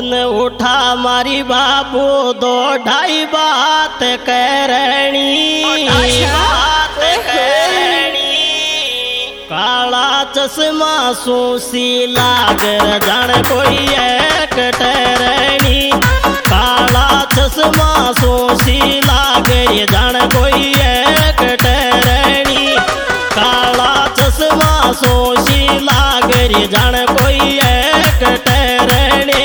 Phone उठा मारी बाबू दो ढाई बात करनी। काला चश्मा सूसी लागर जान कोई एक टरनी। काला चश्मा सूसी लागर जान कोई एक टरनी। काला चश्मा सूसी लागर जान कोई एक टरनी।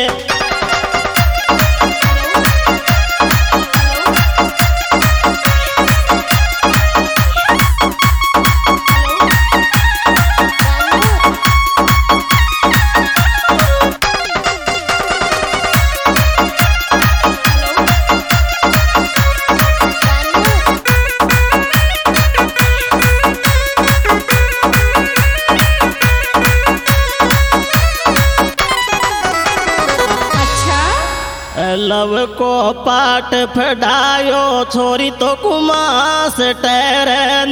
लव को पाट फड़ायो छोरी तो कुमास टरन।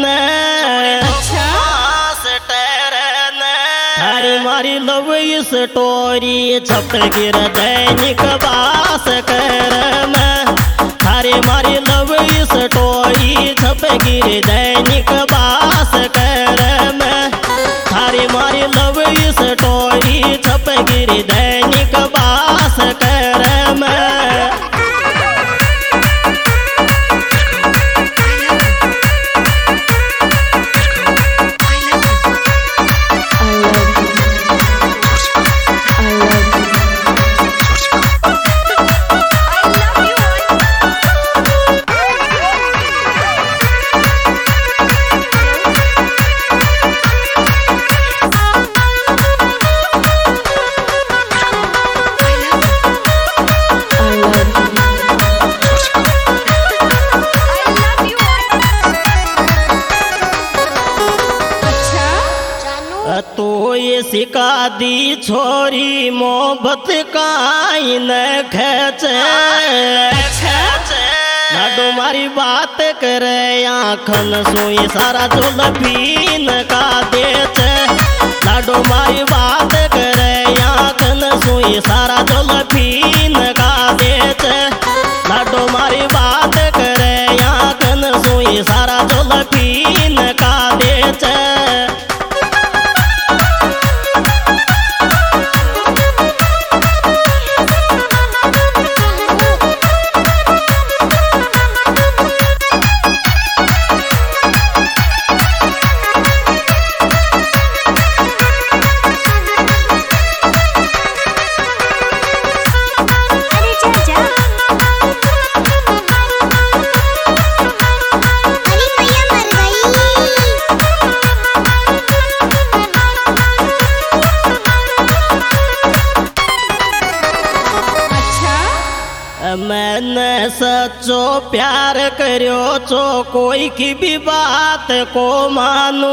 थारी मारी लव इस टोरी छप गिर दैनिक बास करन। थारी मारी लव इस टोरी छप गिर दैनिक बास करन। थारी मारी लव इस टोरी छप गिर दैनिक बास करन। तो ये सिका दी छोरी मोहब्बत काई न खेचे। लाडो मारी बात करे आँखन सोई सारा झोल पीन का देचे। लाडो मारी बात करे आँखन सोई सारा झोल पीन का देचे। लाडो मारी बात करे आँखन सोई सारा झोल पीन का देचे। मैंने सच्चो प्यार करो चो कोई की भी बात को मानू।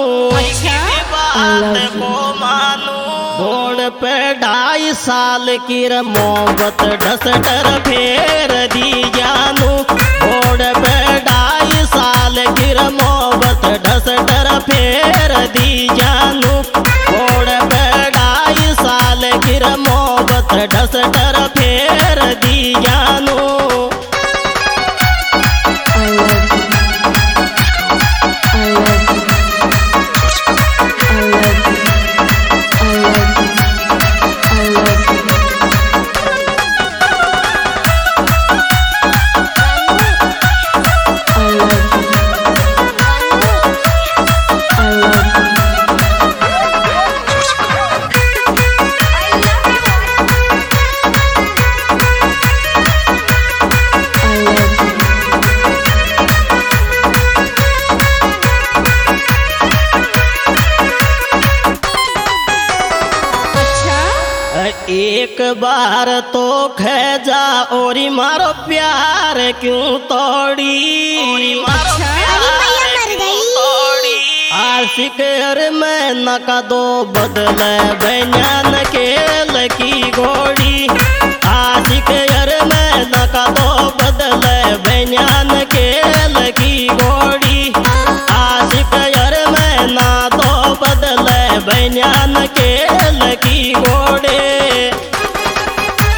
छोड़ पे 2.5 साल की मोहब्बत ढस डर फेर दी जानू। छोड़ पे 2.5 साल की मोहब्बत ढस डर फेर दी जानू। छोड़ पे 2.5 साल की मोहब्बत ढस डर फेर दी जानू। एक बार तो खेजा और मारो प्यार क्यों तोड़ी। आशिक में नका दो बदले बनियान के लकी घोड़ी। आशिक में नका दो बदले बनियान के लकी घोड़ी। आशिक में ना दो बदले बनियान के लकी घोड़े।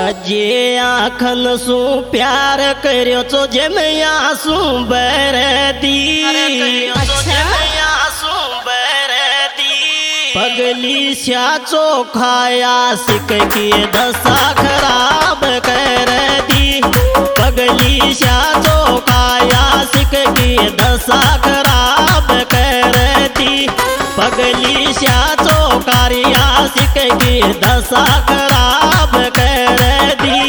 जे आखन सु प्यार करियो तो जे मैं आंसू बर दी। पगली स्या चोखाया सिक की दशा खराब कर दी। पगली स्या चोखाया सिक की दशा खराब कर दी। पगली स्या चोकारिया सिक की दशा खराब कर दी।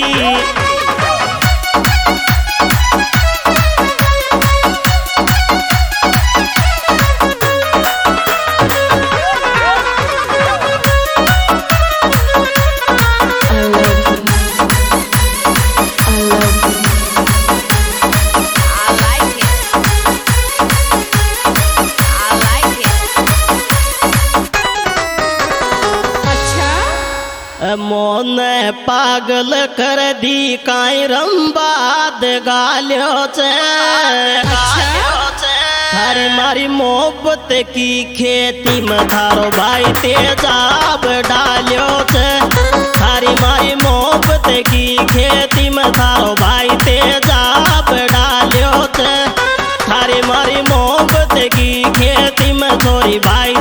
मोन पागल कर दी काई रंबाद गाल्यो चे। थारी मारी मोहब्बत की खेती में थारो भाई तेजाब डाल्यो चे। थारी मारी मोहब्बत की खेती में थारो भाई तेजाब डाल्यो चे। थारी मारी मोहब्बत की खेती में थोड़ी भाई